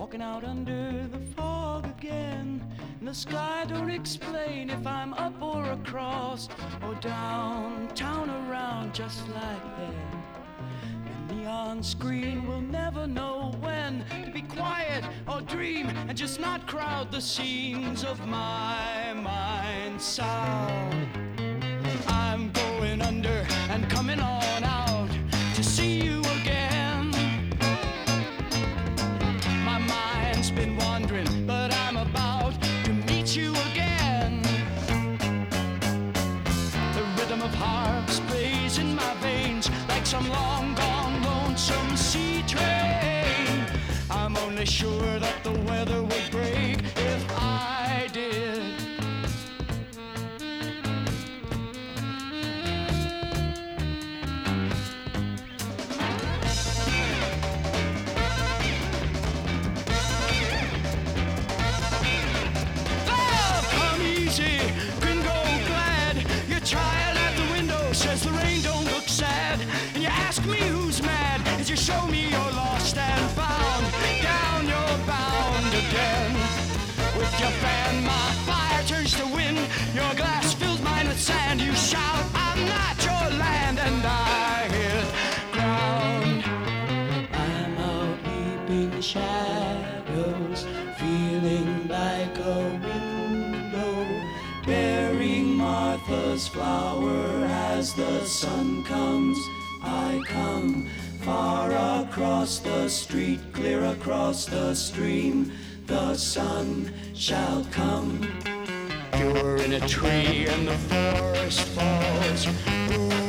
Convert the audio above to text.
walking out under the fog again. And the sky don't explain if I'm up or across or downtown around, just like that. The neon screen will never know when to be quiet or dream and just not crowd the scenes of my mind's sound. I'm going under and coming on out to see you again. My mind's been wandering, but I'm about to meet you again. The rhythm of harps plays in my veins like some long gone lonesome sea train. I'm only sure that the weather would break if I did. The rain don't look sad, and you ask me who's mad as you show me you're lost and found. Down you're bound again. With your fan, my fire turns to wind. Your glass fills mine with sand. You shout, I'm not your land, and I hit ground. I'm out leaping shadows, feeling like a window, bearing Martha's flower. As the sun comes, I come far across the street, clear across the stream. The sun shall come. You're in a tree and the forest falls. Ooh.